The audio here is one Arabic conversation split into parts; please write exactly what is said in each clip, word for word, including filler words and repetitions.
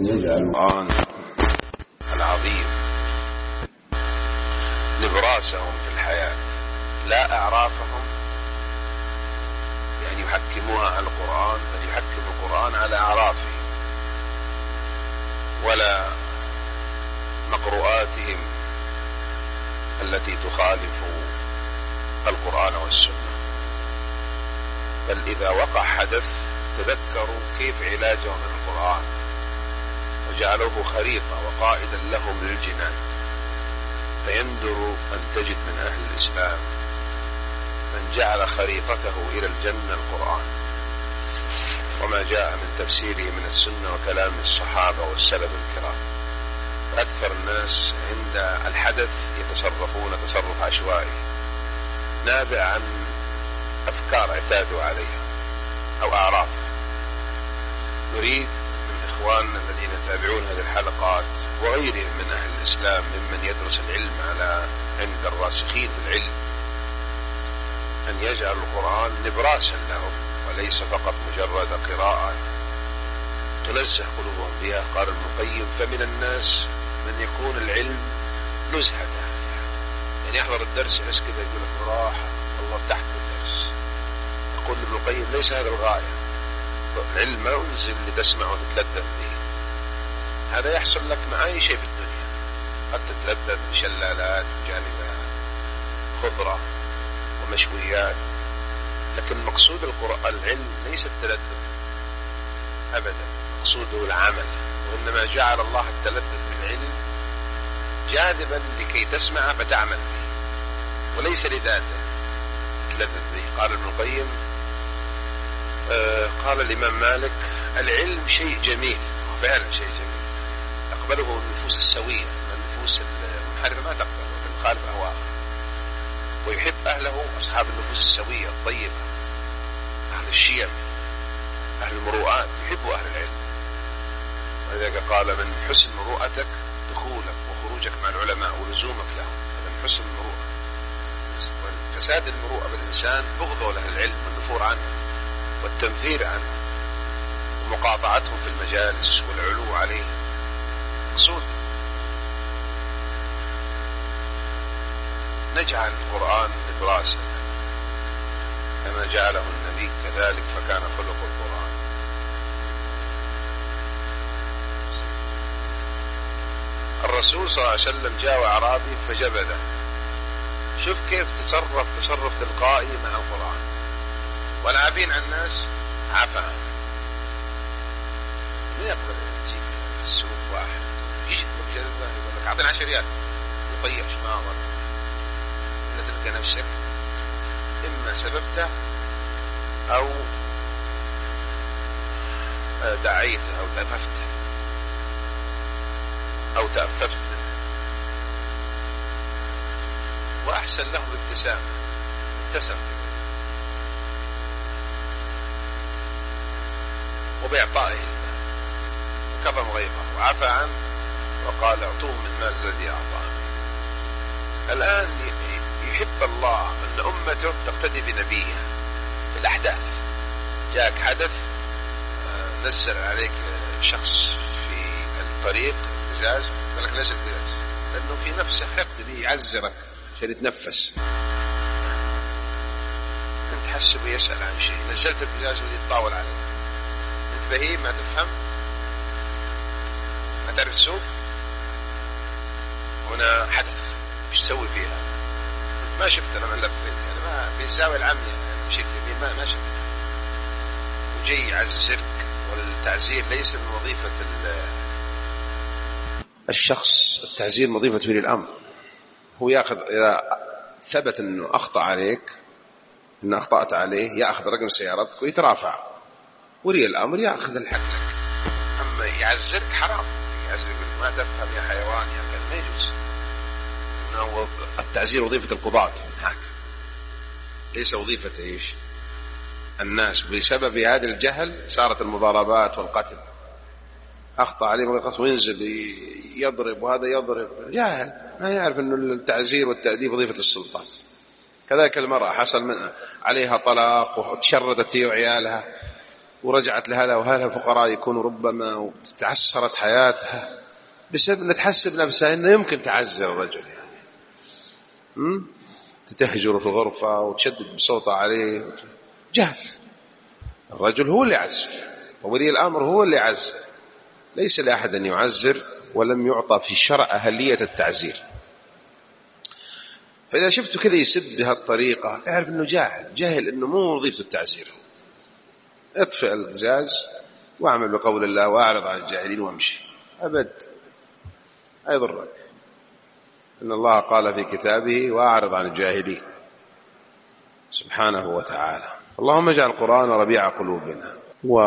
يجعل القرآن العظيم نبراسهم في الحياة لا أعرافهم، يعني يحكموها على القرآن، بل يحكموا القرآن على أعرافهم ولا مقروءاتهم التي تخالف القرآن والسنة. بل إذا وقع حدث تذكروا كيف علاجهم من القرآن وجعلوه خريطة وقائدا لهم للجنان. فيندر أن تجد من أهل الإسلام من جعل خريطته إلى الجنة القرآن وما جاء من تفسيره من السنة وكلام الصحابة والسلف الكرام. أكثر الناس عند الحدث يتصرفون تصرف عشوائي نابع عن أفكار اعتادوا عليها أو أعراف. نريد من إخواننا الذين يتابعون هذه الحلقات وغيرهم من أهل الإسلام ممن يدرس العلم على عند الراسخين في العلم أن يجعل القرآن نبراسا لهم وليس فقط مجرد قراءة تنزه قلوبهم بها. قال ابن القيم: فمن الناس من يكون العلم نزهة، يعني يحضر الدرس يحس كذا يقول لك راحة الله تحت الدرس. يقول ابن القيم: ليس هذا الغاية، العلم ما أنزل لتسمع وتتلذذ به، هذا يحصل لك مع أي شيء في الدنيا، قد تتلذذ بشلالات وجانبها خضرة ومشويات، لكن مقصود القرآن العلم ليس التلذذ أبدا، مقصوده العمل. وإنما جعل الله التلذذ بالعلم جاذبا لكي تسمع فتعمل به وليس لذاته تلذذ به. قال ابن القيم آه قال الإمام مالك: العلم شيء جميل، فعلا شيء جميل تقبله النفوس السوية، النفوس المنحرفة ما تقبله بل مخالف أهواءها، ويحب أهله أصحاب النفوس السوية الطيبة، أهل الشيم أهل المروءات، يحبوا أهل العلم. ولذلك قال: من حسن مروءتك دخولك وخروجك مع العلماء ولزومك لهم، هذا من حسن المروءة. فساد المروءة بالإنسان بغضه لأهل العلم والنفور عنه والتنفير عنه ومقاطعتهم في المجالس والعلو عليه. مقصود نجعل القرآن نبراسا كما جعله النبي كذلك، فكان خلق القرآن. الرسول صلى الله عليه وسلم جاء أعرابي فجبده، شوف كيف تصرف تصرف تلقائي مع القرآن. والعافين عن الناس عفا. من يقبل يجيك في السوق واحد يجي يطلب جلبة يقول لك أعطينا عشر ريال يطيح شماغ، لا تلقى نفسك إما سببته أو دعيته أو تأففته أو تأففت. وأحسن له الابتسامة، ابتسم وبإعطائه وكظم غيظه وعفى عنه وقال: اعطوه من مال الذي أعطاه. الآن يحب الله أن أمته تقتدي بنبيه في الأحداث. جاءك حدث نزل عليك شخص في الطريق قزاز، قال لك نزل قزاز، لأنه في نفسه حقد به يعزرك عشان يتنفس. أنت حسب يسأل عن شيء، نزلت القزاز ويتطاول عليك، أنت بهيم ما تفهم، ما تعرف السوق، هنا حدث ايش تسوي فيها؟ ما شفت انا من لفيت يعني ما في الزاويه العاميه يعني مشيت يمين ما ما شفت. وجي يعزرك، والتعزير ليس من وظيفه الشخص، التعزير من وظيفه ولي الامر. هو ياخذ اذا ثبت انه اخطا عليك، ان اخطات عليه، ياخذ رقم سيارتك ويترافع. ولي الامر ياخذ الحق لك. اما يعزرك حرام، يعزرك ما تفهم يا حيوان يا كذا، ما يجوز. التعزير وظيفة القضاة هكذا، ليس وظيفة إيش الناس. بسبب هذا الجهل صارت المضاربات والقتل. أخطأ عليه وينزل يضرب وهذا يضرب، جاهل ما يعرف أنه التعزير والتأديب وظيفة السلطان. كذلك المرأة حصل من عليها طلاق وتشردت هي وعيالها ورجعت لهلا وهلا فقراء يكونوا ربما وتعسرت حياتها بسبب أن تحسب نفسها أنه يمكن تعزل الرجل يعني م? تتهجر في الغرفة وتشدد بصوتها عليه. جهل. الرجل هو اللي يعزل وولي الأمر هو اللي يعزل، ليس لأحد أن يعزر ولم يعطى في الشرع أهلية التعزير. فإذا شفته كذا يسب بهالطريقة اعرف أنه جاهل، جاهل أنه مو وظيفة التعزير. اطفئ القزاز واعمل بقول الله واعرض عن الجاهلين وامشي، أبد أيضرك. إن الله قال في كتابه واعرض عن الجاهلين سبحانه وتعالى. اللهم اجعل القرآن ربيع قلوبنا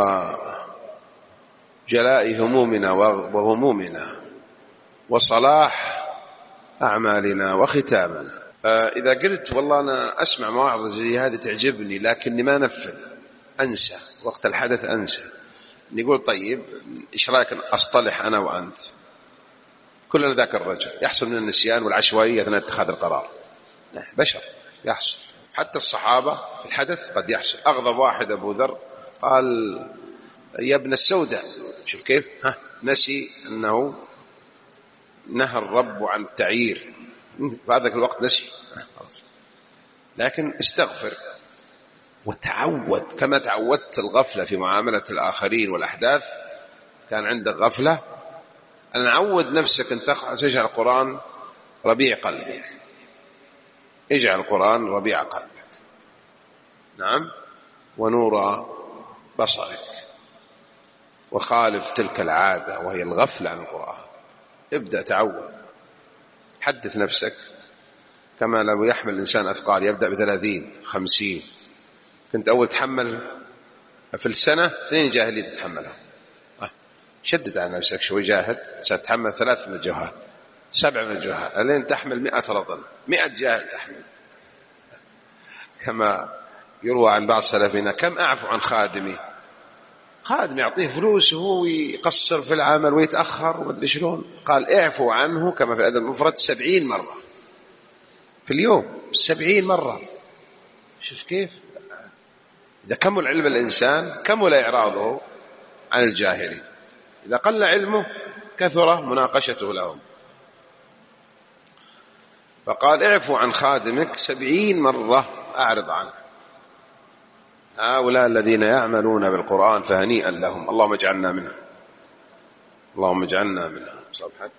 وجلاء همومنا وغمومنا وصلاح أعمالنا وختامنا. إذا قلت والله أنا أسمع مواعظ زي هذه تعجبني لكني ما نفذ، أنسى وقت الحدث، أنسى، نقول طيب إيش رأيك أصطلح أنا وأنت، كلنا ذاك الرجل يحصل من النسيان والعشوائية أثناء اتخاذ القرار، بشر يحصل، حتى الصحابة في الحدث قد يحصل. أغضب واحد أبو ذر قال يا ابن السوداء، شوف كيف ها نسي أنه نهى الرب عن التعيير في هذاك الوقت، نسي، لكن استغفر وتعود كما تعودت الغفلة في معاملة الآخرين والأحداث. كان عندك غفلة، أن عود نفسك أن تجعل القرآن ربيع قلبك، اجعل القرآن ربيع قلبك، نعم، ونور بصرك، وخالف تلك العادة وهي الغفلة عن القرآن. ابدأ تعود، حدث نفسك كما لو يحمل الإنسان أثقال، يبدأ بثلاثين خمسين. كنت أول تحمل في السنة اثنين جاهلية تتحملها، شدد على نفسك شوي، جاهد، ستتحمل ثلاث من الجهال، سبع من الجهال، الين تحمل مئة رطل، مئة جاهل تحمل. كما يروى عن بعض سلفنا كم أعفو عن خادمي، خادم يعطيه فلوس وهو يقصر في العمل ويتأخر ومدري شلون، قال اعفو عنه كما في الأدب المفرد سبعين مرة في اليوم، سبعين مرة. شوف كيف إذا كمل علم الإنسان كمل إعراضه عن الجاهلين، إذا قل علمه كثر مناقشته لهم. فقال اعفو عن خادمك سبعين مرة، أعرض عنه. هؤلاء الذين يعملون بالقرآن فهنيئا لهم، اللهم اجعلنا منهم، اللهم اجعلنا منهم.